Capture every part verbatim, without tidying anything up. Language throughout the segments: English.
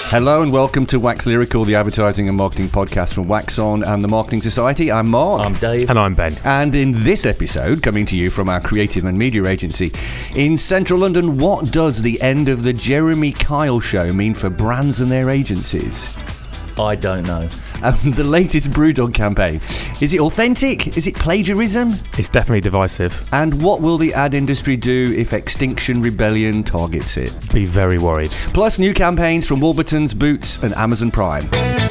Hello and welcome to Wax Lyrical, the advertising and marketing podcast from Wax On and the Marketing Society. I'm Mark. I'm Dave. And I'm Ben. And in this episode, coming to you from our creative and media agency in central London, what does the end of the Jeremy Kyle show mean for brands and their agencies? I don't know. Um, the latest Brewdog campaign. Is it authentic? Is it plagiarism? It's definitely divisive. And what will the ad industry do if Extinction Rebellion targets it? Be very worried. Plus new campaigns from Warburton's, Boots and Amazon Prime.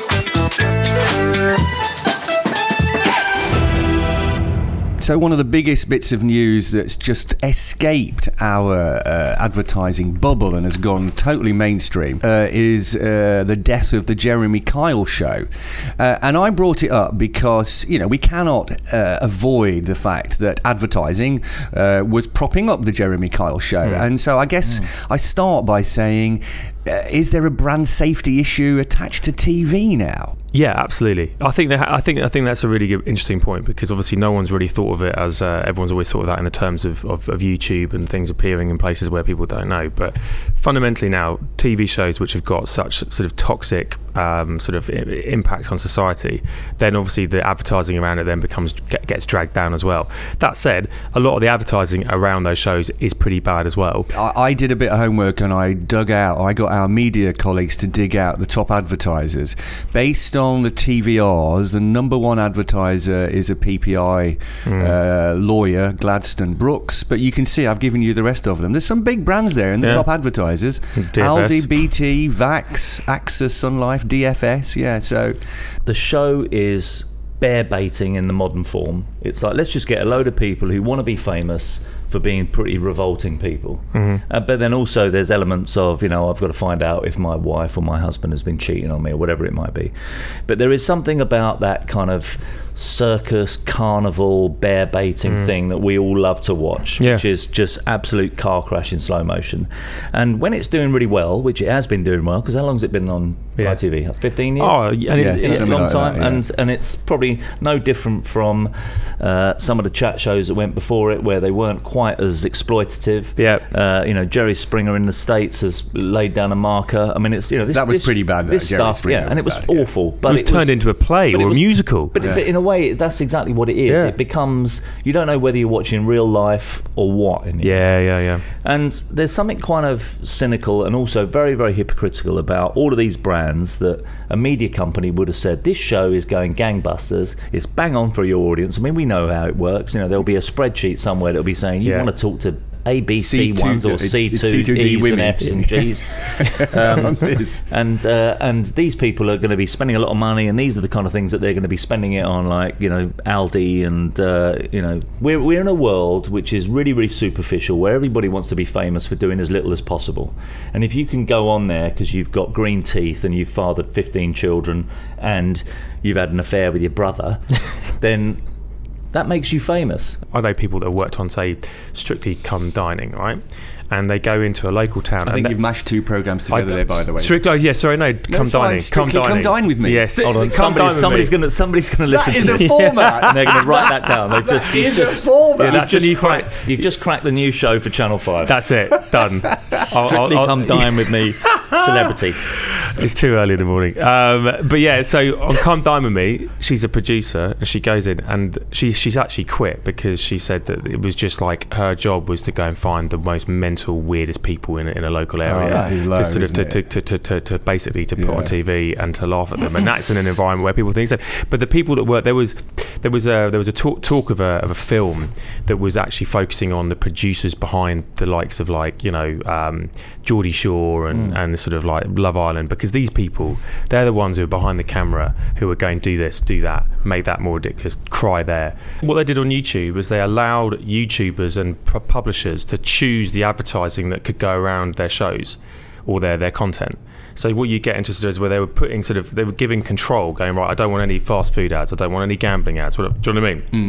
So one of the biggest bits of news that's just escaped our uh, advertising bubble and has gone totally mainstream uh, is uh, the death of the Jeremy Kyle show. Uh, and I brought it up because, you know, we cannot uh, avoid the fact that advertising uh, was propping up the Jeremy Kyle show. Mm. And so I guess mm. I start by saying, uh, is there a brand safety issue attached to T V now? Yeah, absolutely. I think that I think I think that's a really good, interesting point, because obviously no one's really thought of it as uh, everyone's always thought of that in the terms of, of, of YouTube and things appearing in places where people don't know. But fundamentally now, T V shows which have got such sort of toxic um, sort of impact on society, then obviously the advertising around it then becomes gets dragged down as well. That said, a lot of the advertising around those shows is pretty bad as well. I, I did a bit of homework and I dug out. I got our media colleagues to dig out the top advertisers based on. On the T V Rs, the number one advertiser is a P P I mm. uh, lawyer, Gladstone Brooks, but you can see I've given you the rest of them. There's some big brands there in the yeah. top advertisers. D F S. Aldi, B T, Vax, AXA, Sun Life, D F S, yeah, so... The show is bear baiting in the modern form. It's like, let's just get a load of people who want to be famous for being pretty revolting people. Mm-hmm. Uh, but then also there's elements of, you know, I've got to find out if my wife or my husband has been cheating on me or whatever it might be. But there is something about that kind of circus, carnival, bear baiting mm. thing that we all love to watch, yeah. which is just absolute car crash in slow motion. And when it's doing really well, which it has been doing well, because how long has it been on yeah. I T V? fifteen years? Oh, and yes, it's a long like time. That, yeah. And and it's probably no different from uh, some of the chat shows that went before it, where they weren't quite as exploitative. Yeah. Uh, you know, Jerry Springer in the States has laid down a marker. I mean, it's, you know, this that was this, pretty bad. Though. This Jerry stuff, Springer yeah, and it was bad, awful. Yeah. But it was it turned was, into a play or was, a musical. But, yeah. but in a way, that's exactly what it is. Yeah. It becomes, you don't know whether you're watching real life or what. In the yeah, end. yeah, yeah. And there's something kind of cynical and also very, very hypocritical about all of these brands that a media company would have said, this show is going gangbusters, it's bang on for your audience. I mean, we know how it works. You know, there'll be a spreadsheet somewhere that'll be saying, you yeah. want to talk to A, B, C ones or C two, C two D E's women. And F's and G's. Um, and uh, and these people are going to be spending a lot of money, and these are the kind of things that they're going to be spending it on, like, you know, Aldi. And, uh, you know, we're, we're in a world which is really, really superficial, where everybody wants to be famous for doing as little as possible. And if you can go on there because you've got green teeth and you've fathered fifteen children and you've had an affair with your brother, then... that makes you famous. I know people that have worked on, say, Strictly Come Dining, right? And they go into a local town. I think and you've mashed two programs together there, by the way. Strictly, yeah, sorry, no, Come Dining. Come Dining. Come Dine with me. Yes, hold on. Come Somebody's, somebody's going to somebody's going to listen that is to a this. format. And they're going to write that down. They've that just, is just, a format. Yeah, that's you've, a new just cracked, you've just cracked the new show for Channel five. That's it. Done. Strictly I'll, I'll, Come Dine with me, celebrity. It's too early in the morning. Um, but yeah, so on Come Dine with Me, she's a producer and she goes in and she she's actually quit because she said that it was just like her job was to go and find the most mental, weirdest people in, in a local area. Oh, that is low, to sort of to, isn't to, to, to, to basically to put yeah. on T V and to laugh at them. And that's in an environment where people think so. But the people that work, there was there was a there was a talk, talk of a of a film that was actually focusing on the producers behind the likes of, like, you know, um, Geordie Shore and, mm. and sort of like Love Island, because these people, they're the ones who are behind the camera who are going, do this, do that, make that more ridiculous, cry there. What they did on YouTube was they allowed YouTubers and pu- publishers to choose the advertising that could go around their shows or their their content. So what you get into is where they were putting sort of, they were giving control, going, right, I don't want any fast food ads, I don't want any gambling ads. What, do you know what I mean? Mm.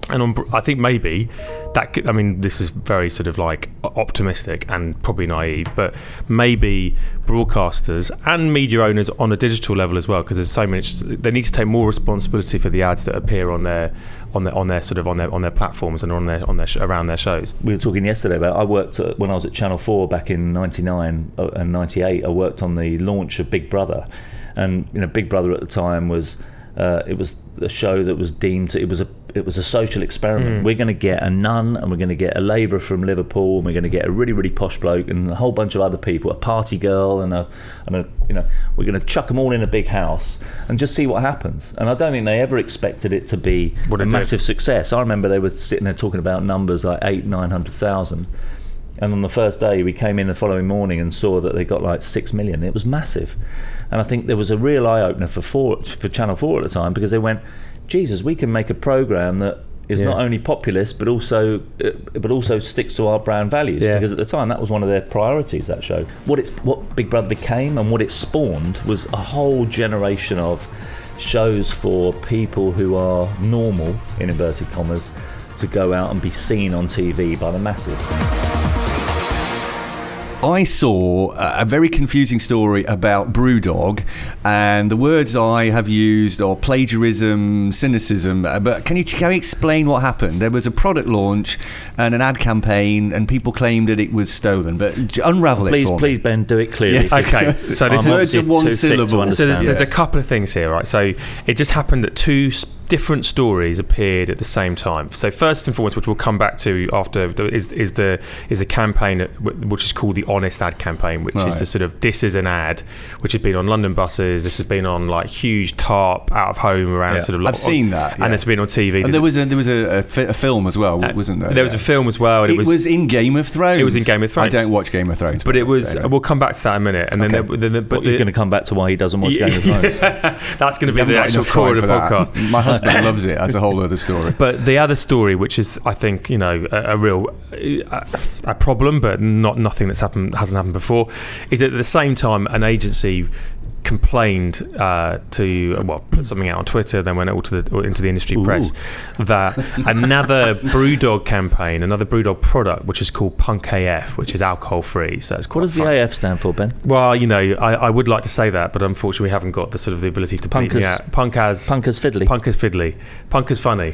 And on, I think maybe that could, I mean, this is very sort of like optimistic and probably naive, but maybe broadcasters and media owners on a digital level as well, because there's so many, they need to take more responsibility for the ads that appear on their on their on their sort of on their on their platforms and on their on their around their shows. We were talking yesterday about, I worked at, when I was at Channel four back in ninety-nine and ninety-eight, I worked on the launch of Big Brother, and you know Big Brother at the time was uh, it was a show that was deemed to, it was a it was a social experiment. Mm. We're going to get a nun, and we're going to get a labourer from Liverpool, and we're going to get a really, really posh bloke and a whole bunch of other people, a party girl, and a, and a you know, we're going to chuck them all in a big house and just see what happens. And I don't think they ever expected it to be what a massive did. success. I remember they were sitting there talking about numbers like eight, nine hundred thousand. And on the first day, we came in the following morning and saw that they got like six million. It was massive. And I think there was a real eye-opener for, four, for Channel four at the time, because they went, Jesus, we can make a programme that is yeah. not only populist but also uh, but also sticks to our brand values. Yeah. Because at the time that was one of their priorities, that show. What it's what Big Brother became and what it spawned was a whole generation of shows for people who are normal, in inverted commas, to go out and be seen on T V by the masses. I saw a very confusing story about Brewdog, and the words I have used are plagiarism, cynicism, but can you, can you explain what happened? There was a product launch and an ad campaign, and people claimed that it was stolen, but unravel please, it for Please, me. Ben, do it clearly. Yes. Okay, so this is words of one syllable. So there's, there's a couple of things here, right? So it just happened that two different stories appeared at the same time. So first and foremost, which we'll come back to after, is is the is the campaign which is called the Honest Ad campaign, which right. is the sort of, this is an ad which has been on London buses. This has been on like huge tarp out of home around yeah. sort of. I've seen that, yeah. and it's been on T V. And there was a there was a, a, fi- a film as well, uh, wasn't there? There was yeah. a film as well. And it, it was, was in Game of Thrones. It was in Game of Thrones. I don't watch Game of Thrones, but it was. There, we'll come back to that in a minute. And okay. then, there, then the, but what, the, you're going to come back to why he doesn't watch yeah, Game of Thrones. That's going to be the actual core of the podcast. That. My husband loves it. That's a whole other story. But the other story, which is, I think, you know, a, a real a, a problem, but not nothing that's happened hasn't happened before, is that at the same time an agency complained uh, to well put something out on Twitter, then went out to the, into the industry Ooh. press that another Brewdog campaign, another Brewdog product, which is called Punk A F, which is alcohol free. So it's quite what does fun. the A F stand for, Ben? Well, you know, I, I would like to say that, but unfortunately, we haven't got the sort of the ability to Punk beat me out. Punk as Punk as fiddly. Punk as fiddly. Punk as funny.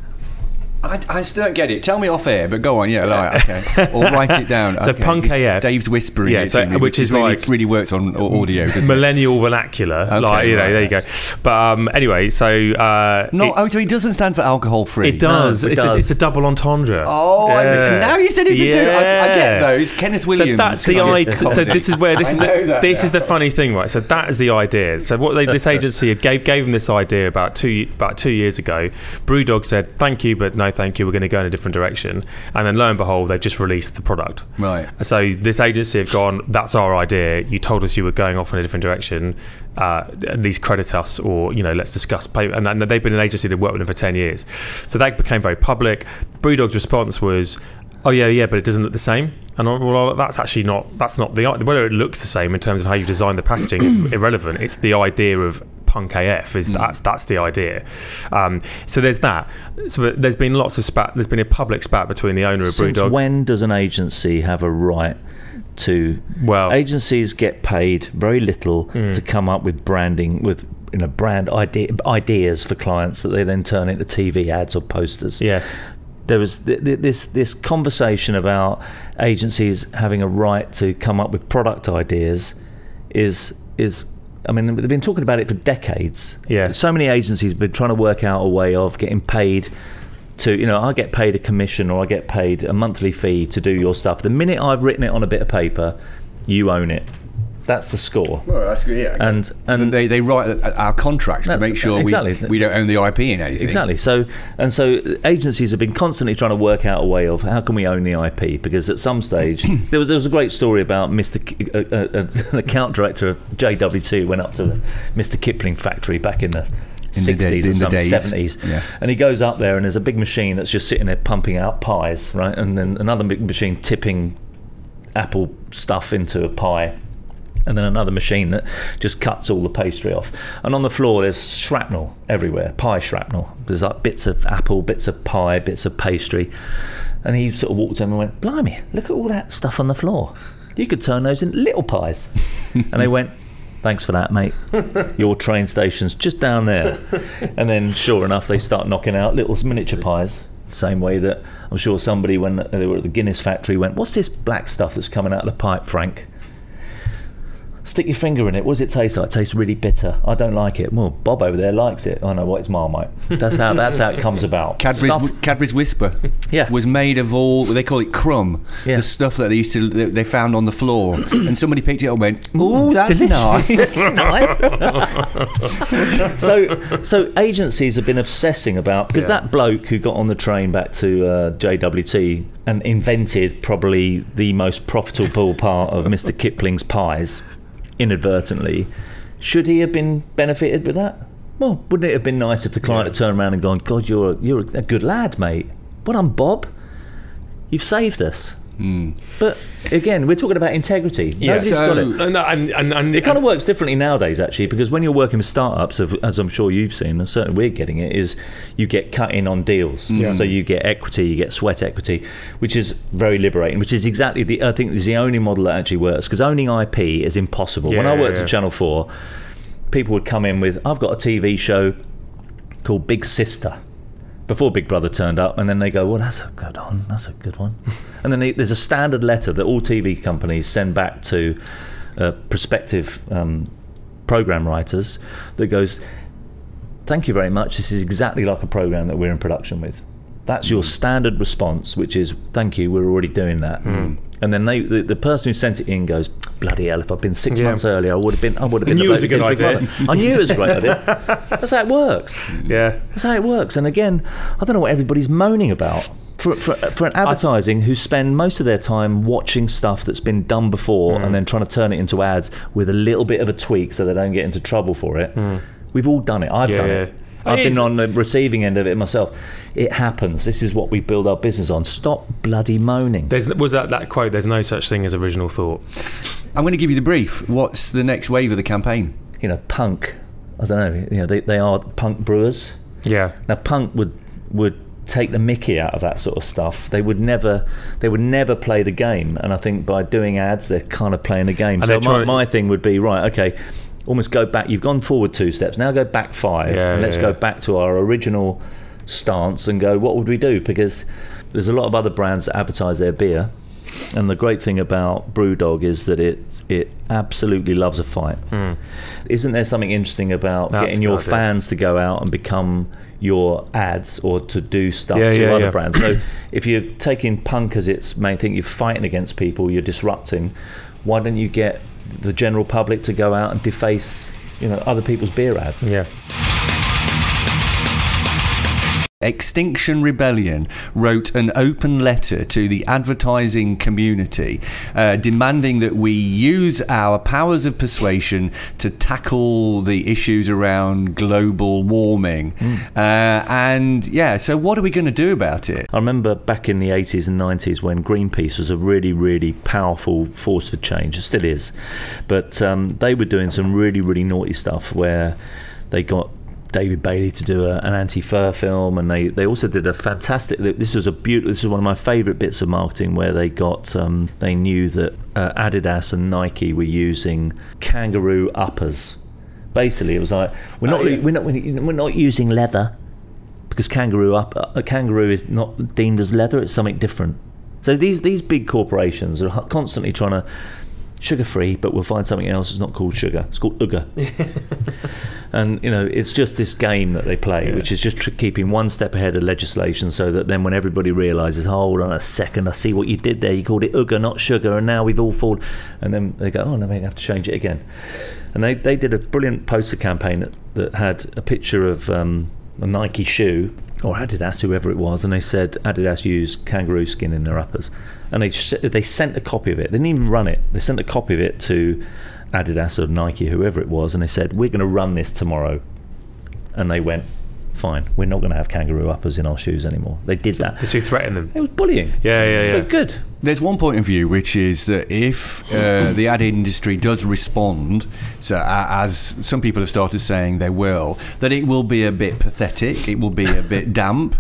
I, I still don't get it. Tell me off air, but go on. Yeah, like, okay. Or write it down. So okay. Punk A F. Dave's whispering yeah, it so, to me, which, which is really, like really works on audio. Millennial it? vernacular. Okay, like you know, right, there you go. But um, anyway, so uh, no, it, oh, so it doesn't stand for alcohol free. It does. No, it it's, does. A, it's a double entendre. Oh, yeah. Now you said it's yeah. a do. I, I get those. Kenneth Williams. So that's the idea. So this is where this is the, that, this yeah. is the funny thing, right? So that is the idea. So what they, this agency gave gave them this idea about two about two years ago. Brewdog said, "Thank you, but no, thank you. We're going to go in a different direction." And then lo and behold, they've just released the product. Right. So this agency have gone, that's our idea. You told us you were going off in a different direction. Uh, these credit us, or you know, let's discuss pay. And, and they've been an agency that worked with them for ten years. So that became very public. Brewdog's response was, oh yeah, yeah, but it doesn't look the same. And well, that's actually not. That's not the whether it looks the same in terms of how you design the packaging is irrelevant. It's the idea of Punk A F is mm. that's that's the idea. Um, so there's that. So there's been lots of spat. There's been a public spat between the owner of Since Brewdog. When does an agency have a right to? Well, agencies get paid very little mm. to come up with branding with. You know, brand idea, ideas for clients that they then turn into T V ads or posters. Yeah. There was th- th- this this conversation about agencies having a right to come up with product ideas is is I mean, they've been talking about it for decades. Yeah. So many agencies have been trying to work out a way of getting paid to, you know, I get paid a commission or I get paid a monthly fee to do your stuff. The minute I've written it on a bit of paper, you own it. That's the score. Well, that's good, yeah. And and they they write our contracts to make sure exactly. we, we don't own the I P in anything. Exactly. So and so agencies have been constantly trying to work out a way of how can we own the I P, because at some stage there, was, there was a great story about Mister K- uh, uh, an account director of J W two went up to the Mister Kipling factory back in the sixties or some seventies, yeah. and he goes up there and there's a big machine that's just sitting there pumping out pies, right, and then another big machine tipping apple stuff into a pie. and then another machine that just cuts all the pastry off. And on the floor there's shrapnel everywhere, pie shrapnel. There's like bits of apple, bits of pie, bits of pastry. And he sort of walked in and went, blimey, look at all that stuff on the floor. You could turn those into little pies. And they went, thanks for that, mate. Your train station's just down there. And then sure enough they start knocking out little miniature pies. Same way that I'm sure somebody, when they were at the Guinness factory, went, what's this black stuff that's coming out of the pipe, Frank? Stick your finger in it. What does it taste like? It tastes really bitter. I don't like it. Well, Bob over there likes it. I know what, it's Marmite. That's how that's how it comes about. Cadbury's, Stuff, Cadbury's Whisper Yeah. was made of all, they call it crumb, Yeah. the stuff that they used to they found on the floor, and somebody picked it up and went, ooh, ooh, that's delicious. nice. That's nice. so, so agencies have been obsessing about, because Yeah. that bloke who got on the train back to uh, J W T and invented probably the most profitable part of Mister Kipling's pies, inadvertently, should he have been benefited with that? Well, wouldn't it have been nice if the client had turned around and gone, God, you're a, you're a good lad, mate. But I'm Bob. You've saved us. Mm. But again, we're talking about integrity. Yeah. Nobody's So- got it. And, and, and, and, It kind of works differently nowadays, actually, because when you're working with startups, of- as I'm sure you've seen, and certainly we're getting it, is you get cut in on deals. Yeah. So you get equity, you get sweat equity, which is very liberating, which is exactly the, I think, is the only model that actually works, because owning I P is impossible. When I Yeah, worked yeah. at Channel four, people would come in with, I've got a T V show called Big Sister, before Big Brother turned up, and then they go, well, that's a good one, that's a good one. And then they, there's a standard letter that all T V companies send back to uh, prospective um, program writers that goes, thank you very much, this is exactly like a program that we're in production with. That's your standard response, which is, thank you, we're already doing that. Mm. And then they, the, the person who sent it in goes, bloody hell, if I'd been six Yeah. months earlier, I would have been I would have been knew the it was a bloke who good did Big idea. Brother. I knew it was a great idea. That's how it works. yeah. That's how it works. And again, I don't know what everybody's moaning about. For, for, for an advertising who spend most of their time watching stuff that's been done before Mm. and then trying to turn it into ads with a little bit of a tweak so they don't get into trouble for it. We've all done it. I've Yeah, done yeah. it. I've It been is- on the receiving end of it myself. It happens. This is what we build our business on. Stop bloody moaning. There's was that, that quote, there's no such thing as original thought. I'm going to give you the brief. What's the next wave of the campaign? You know, punk. I don't know. You know, they, they are punk brewers. Yeah. Now, punk would would take the mickey out of that sort of stuff. They would never they would never play the game. And I think by doing ads, they're kind of playing the game. And so they're my, trying- my thing would be, right, okay, almost go back. You've gone forward two steps. Now go back five. Yeah, and let's yeah, go yeah. back to our original stance and go, what would we do? Because there's a lot of other brands that advertise their beer. And the great thing about Brewdog is that it it absolutely loves a fight. Mm. Isn't there something interesting about That's getting your good, yeah. fans to go out and become your ads or to do stuff Yeah, to yeah, other yeah. brands? So if you're taking punk as its main thing, you're fighting against people, you're disrupting, why don't you get the general public to go out and deface, you know, other people's beer ads? Yeah. Extinction Rebellion wrote an open letter to the advertising community uh, demanding that we use our powers of persuasion to tackle the issues around global warming. Mm. Uh, and yeah, so what are we going to do about it? I remember back in the eighties and nineties when Greenpeace was a really, really powerful force for change. It still is. But um, they were doing some really, really naughty stuff where they got David Bailey to do a, an anti-fur film, and they, they also did a fantastic. This was a beautiful. This is one of my favourite bits of marketing where they got um, they knew that uh, Adidas and Nike were using kangaroo uppers. Basically, it was like we're not Oh, yeah. we're not we're not using leather because kangaroo up a kangaroo is not deemed as leather. It's something different. So these these big corporations are constantly trying to sugar free, but we'll find something else. It's not called sugar. It's called Uga. And, you know, it's just this game that they play, Yeah. which is just tr- keeping one step ahead of legislation so that then when everybody realises, hold on a second, I see what you did there. You called it Uga, not sugar, and now we've all fallen. And then they go, oh, no, we have to change it again. And they, they did a brilliant poster campaign that, that had a picture of um, a Nike shoe, or Adidas, whoever it was, and they said Adidas used kangaroo skin in their uppers. And they sh- they sent a copy of it. They didn't even run it. They sent a copy of it to Adidas or Nike, whoever it was, and they said, we're going to run this tomorrow. And they went, fine, we're not going to have kangaroo uppers in our shoes anymore. They did that. It's who threatened them. It was bullying. Yeah, yeah, yeah. But good. There's one point of view, which is that if uh, the ad industry does respond, so uh, as some people have started saying they will, that it will be a bit pathetic, it will be a bit damp.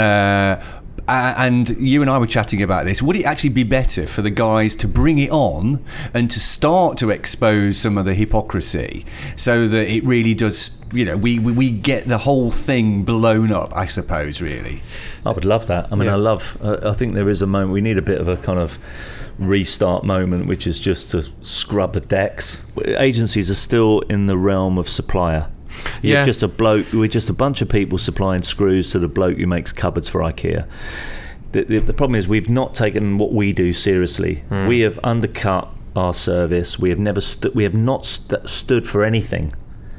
Uh, Uh, and you and I were chatting about this. Would it actually be better for the guys to bring it on and to start to expose some of the hypocrisy so that it really does, you know, we, we, we get the whole thing blown up, I suppose, really? I would love that. I mean, Yeah. I love, uh, I think there is a moment, we need a bit of a kind of restart moment, which is just to scrub the decks. Agencies are still in the realm of supplier. You're Yeah. just a bloke. We're just a bunch of people supplying screws to the bloke who makes cupboards for IKEA. The, the, the problem is we've not taken what we do seriously. Mm. We have undercut our service. We have never. Stu- we have not st- stood for anything.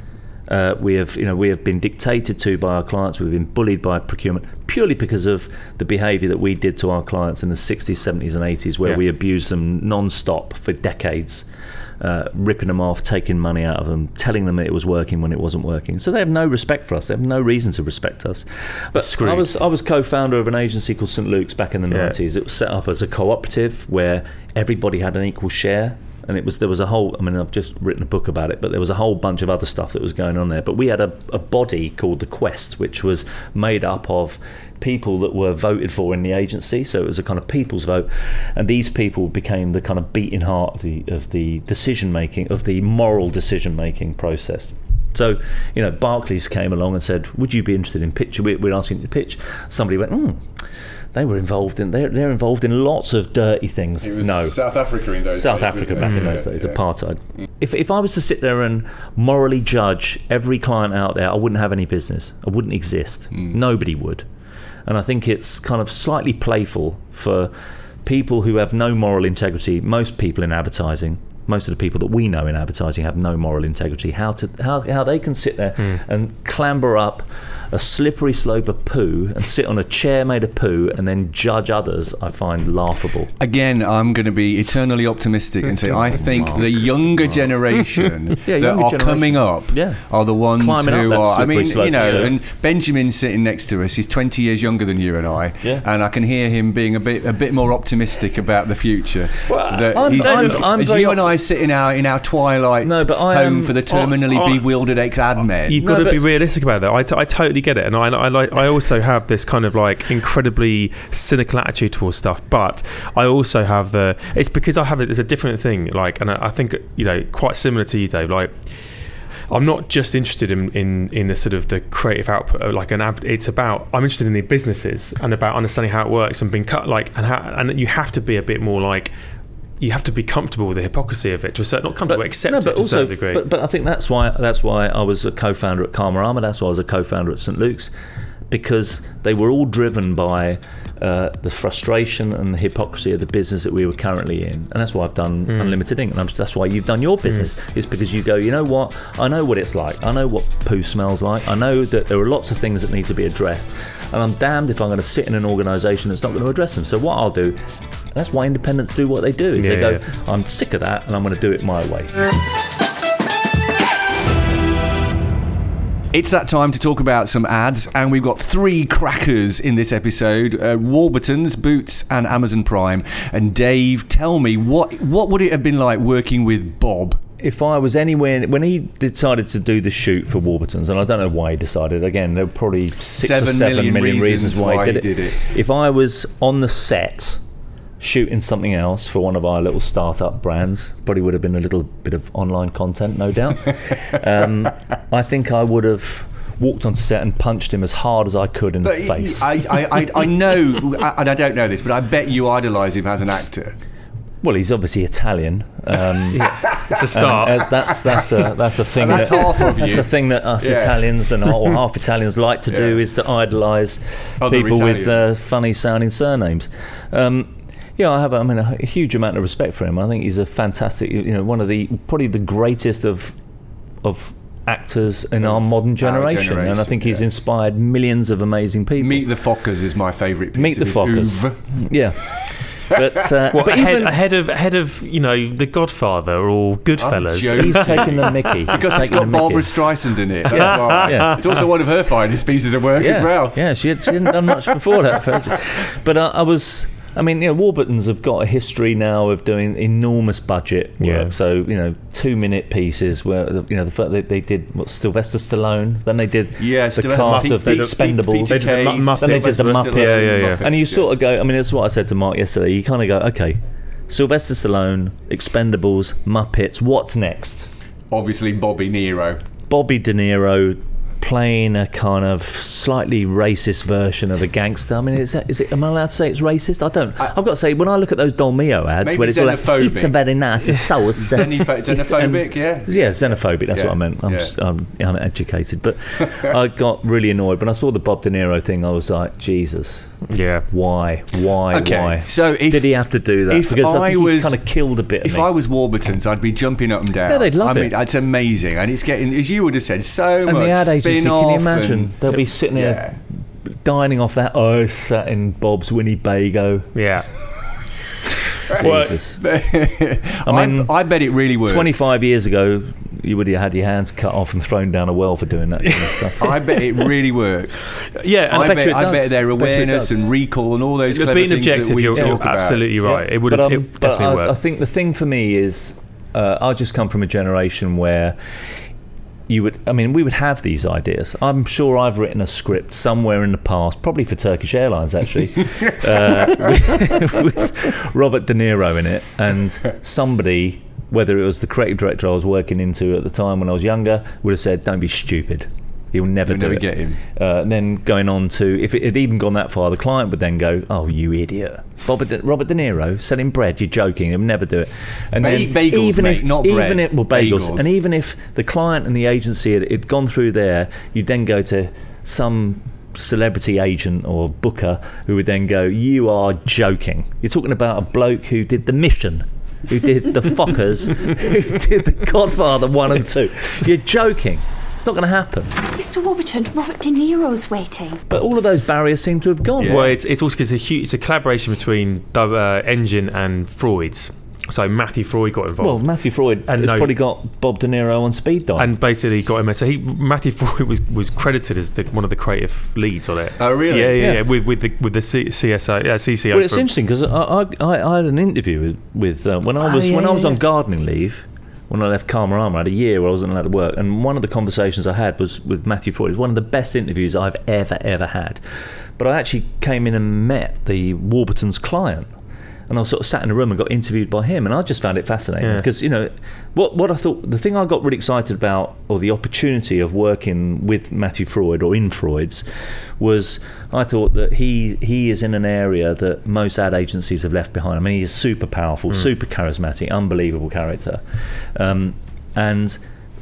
Uh, we have, you know, we have been dictated to by our clients. We've been bullied by procurement purely because of the behaviour that we did to our clients in the sixties, seventies, and eighties, where Yeah. we abused them non-stop for decades. Uh, ripping them off, taking money out of them, telling them that it was working when it wasn't working. So they have no respect for us. They have no reason to respect us. But Screwed. I was I was co-founder of an agency called Saint Luke's back in the Yeah. nineties. It was set up as a cooperative where everybody had an equal share. And it was there was a whole, I mean, I've just written a book about it, but there was a whole bunch of other stuff that was going on there. But we had a, a body called the Quest, which was made up of people that were voted for in the agency. So it was a kind of people's vote. And these people became the kind of beating heart of the, of the decision-making, of the moral decision-making process. So, you know, Barclays came along and said, would you be interested in pitch? We're we're asking you to pitch. Somebody went, hmm. They were involved in. They're, they're involved in lots of dirty things. It was no, South Africa in those South days. Africa wasn't it? back in Yeah, those days, yeah. apartheid. If if I was to sit there and morally judge every client out there, I wouldn't have any business. I wouldn't exist. Nobody would. And I think it's kind of slightly playful for people who have no moral integrity. Most people in advertising. Most of the people that we know in advertising have no moral integrity. How to how how they can sit there mm. and clamber up a slippery slope of poo and sit on a chair made of poo and then judge others, I find laughable. Again, I'm going to be eternally optimistic and say I think the younger generation Yeah, that younger are generation. coming up Yeah. are the ones Climbing up who that are. I slippery mean, slope, you know, yeah. and Benjamin's sitting next to us. He's twenty years younger than you and I, Yeah. and I can hear him being a bit a bit more optimistic about the future. Well, That I'm- he's- I'm- he's- I'm as very you op- and I sit in our in our twilight No, but I home am- for the terminally I- I- bewildered ex-ad men. You've No, got to but- be realistic about that. I, t- I totally get it, and I, I like. I also have this kind of like incredibly cynical attitude towards stuff. But I also have the. It's because I have it. There's a different thing. Like, and I, I think you know, quite similar to you, Dave. Like, I'm not just interested in, in, in the sort of the creative output of like an ad. It's about I'm interested in the businesses and about understanding how it works and being cut like and how and you have to be a bit more like. You have to be comfortable with the hypocrisy of it to a certain, not comfortable, accept no, it but to also, a certain degree. But, but I think that's why that's why I was a co-founder at Karma Armour. That's why I was a co-founder at Saint Luke's, because they were all driven by uh, the frustration and the hypocrisy of the business that we were currently in, and that's why I've done Mm. Unlimited Ink, and I'm, that's why you've done your business. Mm. Is because you go, you know what? I know what it's like. I know what poo smells like. I know that there are lots of things that need to be addressed, and I'm damned if I'm going to sit in an organisation that's not going to address them. So what I'll do. That's why independents do what they do. Is Yeah, they go, yeah. I'm sick of that, and I'm going to do it my way. It's that time to talk about some ads, and we've got three crackers in this episode: uh, Warburton's, Boots, and Amazon Prime. And Dave, tell me what what would it have been like working with Bob? If I was anywhere, when he decided to do the shoot for Warburton's, and I don't know why he decided, again, there were probably six Seven or seven million million, reasons reasons why, why he did, he it. did it. If I was on the set shooting something else for one of our little startup brands, probably would have been a little bit of online content, no doubt. um, I think I would have walked onto set and punched him as hard as I could in But the face. I, I, I, I know, and I don't know this, but I bet you idolise him as an actor. Well, he's obviously Italian. Um, It's a start. And as that's that's a that's a thing. And that's that, half of That's you. a thing that us Yeah. Italians and or half Italians like to do Yeah. is to idolise Other people with uh, Italians. funny sounding surnames. Um, yeah, I have. I mean, a huge amount of respect for him. I think he's a fantastic. You know, one of the probably the greatest of of actors in our modern generation, generation, and I think he's yeah. inspired millions of amazing people. Meet the Fockers is my favourite piece Meet of the his Fockers. oeuvre. Yeah. But, uh, What, but ahead, even ahead of ahead of you know The Godfather or Goodfellas. joking. he's taking the Mickey. Because He's it's taking got the Barbara Mickey. Streisand in it. That's Yeah. why. Yeah. It's also one of her finest pieces of work yeah. as well. Yeah, she, had, she hadn't done much before that. But uh, I was... I mean, you know, Warburtons have got a history now of doing enormous budget work. Yeah. So, you know, two-minute pieces where, you know, the first, they, they did what, Sylvester Stallone. Then they did Yeah, the Sylvester- cast P- of The P- Expendables. P- P T K, They did the Mu- Then they did the Sylvester Muppets. Stallone, Yeah, yeah, yeah. And you Muppets, sort of go, I mean, that's what I said to Mark yesterday. You kind of go, okay, Sylvester Stallone, Expendables, Muppets, what's next? Obviously, Bobby Nero. Bobby De Niro playing a kind of slightly racist version of a gangster. I mean, is that, is it? Am I allowed to say it's racist? I don't. I, I've got to say, when I look at those Dolmio ads, Maybe where it's all like, xenophobic. it's a very nice sauce. Xenopho- It's, um, xenophobic, yeah. Yeah, xenophobic. That's Yeah, what I meant. I'm, yeah. s- I'm uneducated, but I got really annoyed when I saw the Bob De Niro thing. I was like, Jesus, Yeah. why, why, Okay, why? so if- did he have to do that? if Because I, I think was- he kind of killed a bit. If of me. I was Warburtons, I'd be jumping up and down. Yeah, they'd love I it. mean, it's amazing, and it's getting, as you would have said, so and much the ad agency, spin-off. can you imagine? and- They'll be sitting Yeah. there dining off that. Oh, sat in Bob's Winnebago. Yeah. Jesus. I, mean, I bet it really works. twenty-five years ago, you would have had your hands cut off and thrown down a well for doing that kind of stuff. I bet it really works. Yeah, and I bet bet, you it I does. bet their Bet you it awareness does. and recall and all those Look, clever being things that objective, we you're, talk you're about. absolutely right. It would but, um, it but definitely I, work. I think the thing for me is, uh, I just come from a generation where you would, I mean, we would have these ideas. I'm sure I've written a script somewhere in the past, probably for Turkish Airlines actually, uh, with, with Robert De Niro in it, and somebody, whether it was the creative director I was working into at the time when I was younger, would have said, "Don't be stupid. You'll never You'll do never it." get him. Uh, and then going on to, if it had even gone that far, the client would then go, "Oh, you idiot. Robert De, Robert De Niro selling bread, you're joking, he'll never do it." And Ba- then bagels, even mate, if, not even bread. If, well, bagels. Bagels. And even if the client and the agency had, had gone through there, you'd then go to some celebrity agent or booker who would then go, "You are joking. You're talking about a bloke who did The Mission, who did The Fockers, who did The Godfather one and two. You're joking. It's not going to happen." Mister Warburton, Robert De Niro's waiting. But all of those barriers seem to have gone. Yeah. Well, it's, it's also because it's a, huge, it's a collaboration between uh, Engine and Freud's. So Matthew Freud got Well, involved. Matthew Freud And has no- probably got Bob De Niro on speed dial. and basically got him. So he, Matthew Freud was, was credited as the, one of the creative leads on it. Oh, really? Yeah, yeah, Yeah. yeah. With with the with the C, C S O, uh, C C O. Well, it's from- interesting because I, I, I had an interview with, with uh, when I was Oh, yeah, when I was yeah, on yeah. gardening leave. When I left Karma Armour, I had a year where I wasn't allowed to work, and one of the conversations I had was with Matthew Freud. It was one of the best interviews I've ever ever had. But I actually came in and met the Warburton's client, and I was sort of sat in a room and got interviewed by him, and I just found it fascinating Yeah. because, you know, what what I thought, the thing I got really excited about, or the opportunity of working with Matthew Freud or in Freud's, was I thought that he he is in an area that most ad agencies have left behind. I mean, he is super powerful, super charismatic, unbelievable character, um, and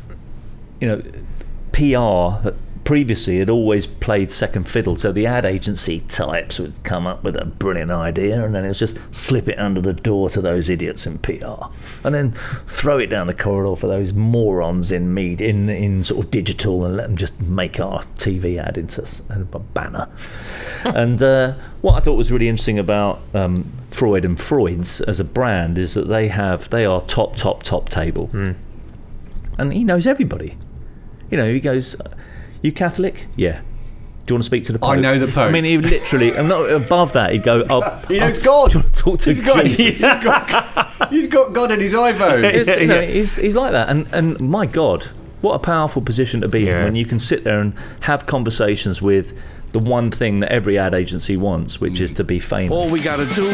you know, P R previously had always played second fiddle, so the ad agency types would come up with a brilliant idea and then it was just slip it under the door to those idiots in P R and then throw it down the corridor for those morons in media, in, in sort of digital, and let them just make our T V ad into s- a banner. And uh, what I thought was really interesting about um, Freud and Freud's as a brand is that they have they are top top top table, Mm. and he knows everybody. You know, he goes, "You Catholic? Yeah. Do you want to speak to the Pope?" I know the Pope. I mean, he literally, and not above that, he'd go, "Oh, He knows oh, God. do you want to talk to He's got, Jesus?" he's, got, he's got God in his iPhone. It's, you know, Yeah. he's, he's like that, and and my God, what a powerful position to be Yeah. in when you can sit there and have conversations with the one thing that every ad agency wants, which is to be famous. All we gotta do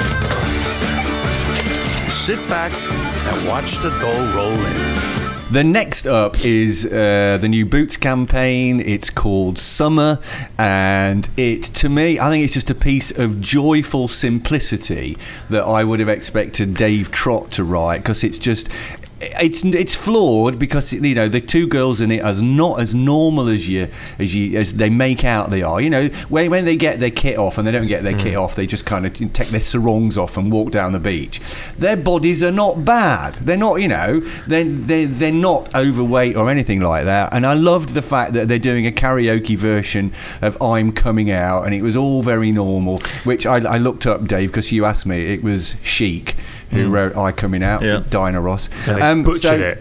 is sit back and watch the dough roll in. The next up is uh, the new Boots campaign. It's called Summer, and it, to me, I think it's just a piece of joyful simplicity that I would have expected Dave Trott to write, because it's just It's it's flawed because, you know, the two girls in it are not as normal as you as you as they make out they are. You know, when when they get their kit off, and they don't get their mm. kit off, they just kind of take their sarongs off and walk down the beach. Their bodies are not bad. They're not, you know, they're they're, they're not overweight or anything like that. And I loved the fact that they're doing a karaoke version of "I'm Coming Out," and it was all very normal. Which I, I looked up, Dave, because you asked me. It was Chic who mm. wrote "I Coming Out" yeah. for Diana Ross. Um, butchered so, it.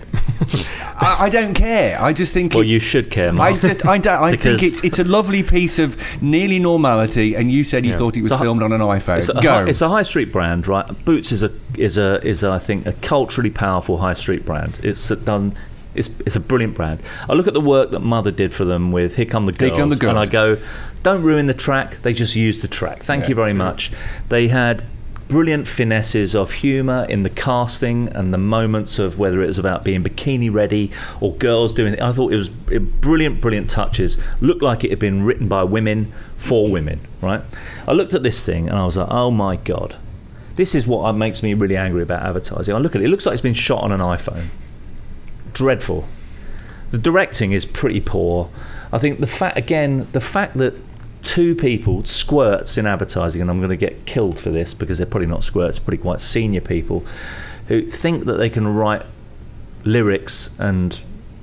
I, I don't care. I just think. Well, it's, you should care, Mark. I, just, I, don't, I think it's it's a lovely piece of nearly normality. And you said you yeah. thought it was it's filmed a, on an iPhone. It's a, Go. High, it's a high street brand, right? Boots is a is a is a, I think a culturally powerful high street brand. It's done. It's it's a brilliant brand. I look at the work that Mother did for them with Here Come the Girls, Here Come the Girls. and I go, don't ruin the track. They just used the track. Thank yeah. you very much. They had brilliant finesses of humour in the casting and the moments of whether it was about being bikini ready or girls doing it. I thought it was brilliant, brilliant touches. Looked like it had been written by women for women, right? I looked at this thing and I was like, oh my God. This is what makes me really angry about advertising. I look at it, it looks like it's been shot on an iPhone. Dreadful. The directing is pretty poor. I think the fact, again, the fact that two people, squirts in advertising, and I'm going to get killed for this because they're probably not squirts, probably quite senior people, who think that they can write lyrics and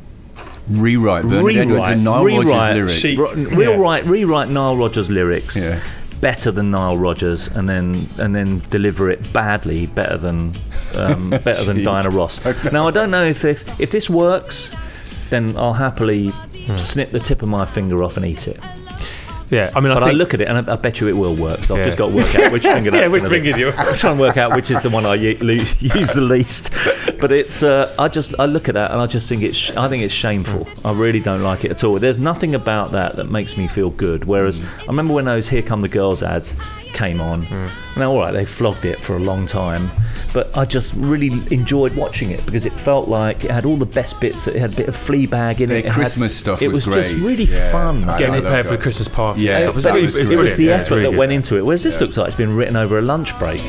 rewrite Bernard rewrite, Edwards and Nile rewrite, Rodgers lyrics. She, rewrite, yeah. rewrite Nile Rodgers lyrics yeah. better than Nile Rodgers, and then and then deliver it badly better than um, better than Diana Ross. Okay. Now I don't know if, if if this works, then I'll happily hmm. snip the tip of my finger off and eat it. Yeah, I mean, I but think I look at it and I, I bet you it will work. So I've yeah. just got to work out which finger. That's yeah, which finger finger do you? I'm trying to work out which is the one I use the least. But it's, uh, I just, I look at that and I just think it's, I think it's shameful. Mm. I really don't like it at all. There's nothing about that that makes me feel good. Whereas mm. I remember when those "Here Come the Girls" ads came on. Mm. Now, all right, they flogged it for a long time. But I just really enjoyed watching it because it felt like it had all the best bits. It had a bit of Fleabag in the it. It Christmas had, stuff it was, was great. just really yeah. fun. Getting it prepared for the Christmas party. Yeah, it was, that it was, was, it was the yeah, effort really that good. went into it. Whereas this yeah. looks like it's been written over a lunch break.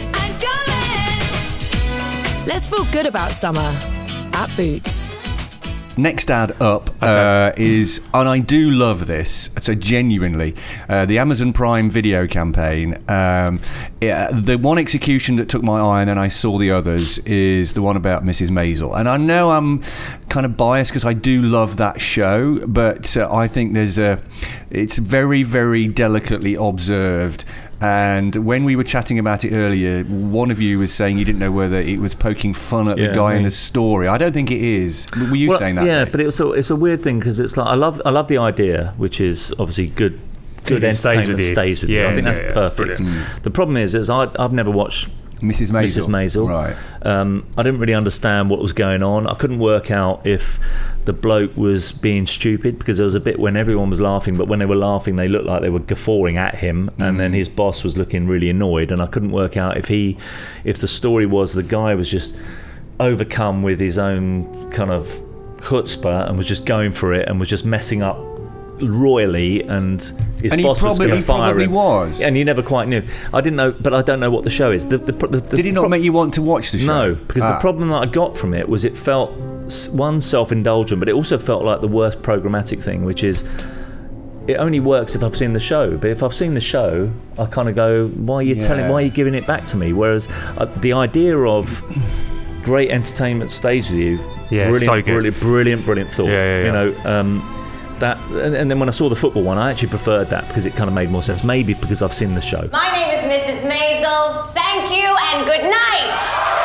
Let's feel good about summer at Boots. Next ad up okay. uh, is, and I do love this, so genuinely, uh, the Amazon Prime video campaign. Um, yeah, the one execution that took my eye, and then I saw the others, is the one about Missus Maisel. And I know I'm kind of biased because I do love that show, but uh, I think there's a, it's very, very delicately observed. And when we were chatting about it earlier, one of you was saying you didn't know whether it was poking fun at yeah, the guy I mean, in the story. I don't think it is. Were you well, saying that? Yeah, Dave? but it's a, it's a weird thing because it's like I love I love the idea, which is obviously good. Good entertainment stays with you. Yeah, I think yeah, that's yeah, perfect. Mm. The problem is, is I, I've never watched Missus Maisel. Missus Maisel. Right. Um, I didn't really understand what was going on. I couldn't work out if the bloke was being stupid because there was a bit when everyone was laughing, but when they were laughing, they looked like they were guffawing at him, mm. and then his boss was looking really annoyed. And I couldn't work out if he, if the story was the guy was just overcome with his own kind of chutzpah and was just going for it and was just messing up royally, and his and boss he probably, was going he to fire probably him. was. And you never quite knew. I didn't know, but I don't know what the show is. The, the, the, the, Did it not pro- make you want to watch the show? No, because ah. the problem that I got from it was it felt, one, self-indulgent, but it also felt like the worst programmatic thing, which is it only works if I've seen the show. But if I've seen the show, I kind of go, why are you yeah. telling, why are you giving it back to me? Whereas uh, the idea of great entertainment stays with you. Yeah, brilliant, so good. brilliant, brilliant, brilliant thought. Yeah, yeah, yeah. You know, um, that, and, and then when I saw the football one, I actually preferred that because it kind of made more sense. Maybe because I've seen the show. My name is Missus Maisel. Thank you and good night.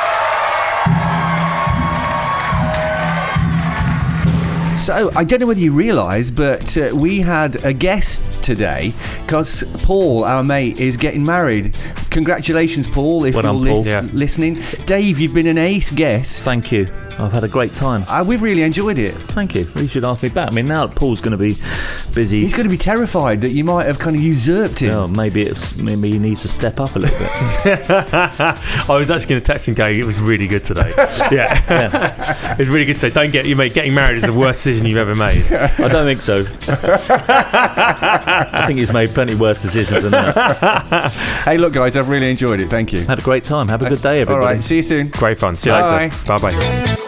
So, I don't know whether you realise, but uh, we had a guest today because Paul, our mate, is getting married. Congratulations, Paul, if well you're done, lis- Paul. Yeah. listening. Dave, you've been an ace guest. Thank you. I've had a great time. Uh, we've really enjoyed it. Thank you. You should ask me back. I mean, now Paul's going to be busy. He's going to be terrified that you might have kind of usurped him. Oh, maybe it's maybe he needs to step up a little bit. I was actually going to text him going, it was really good today. yeah. Yeah. It was really good today. Don't get you mate. Getting married is the worst decision you've ever made. I don't think so. I think he's made plenty worse decisions than that. Hey, look, guys, I've really enjoyed it. Thank you. Had a great time. Have a good day, everybody. All right, see you soon. Great fun. See you Bye. later. Bye bye.